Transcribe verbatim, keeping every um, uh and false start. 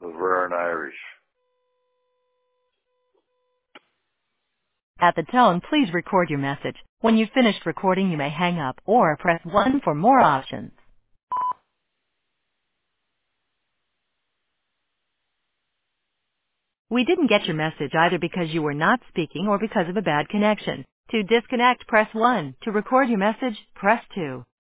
Laverne Irish. At the tone, please record your message. When you've finished recording, you may hang up or press one for more options. We didn't get your message either because you were not speaking or because of a bad connection. To disconnect, press one. To record your message, press two.